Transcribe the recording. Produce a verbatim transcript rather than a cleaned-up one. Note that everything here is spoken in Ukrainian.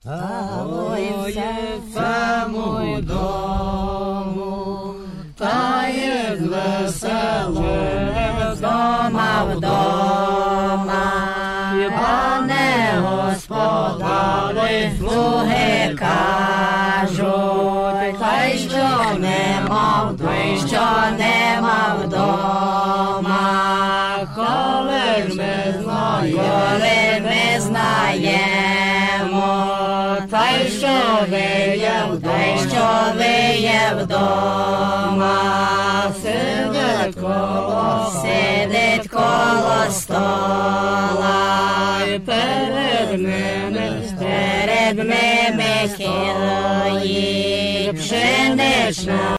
Твоєму дому, та є весело з дома в дома, пане господари, слуги кажуть, та й що нема, та й що нема вдома, коли ж ми знаємо, коли ми знаємо, та й що ви є, та й що ви є вдома, сидить коло, сидить коло стола, і перед ними, перед ними кілої пшенична.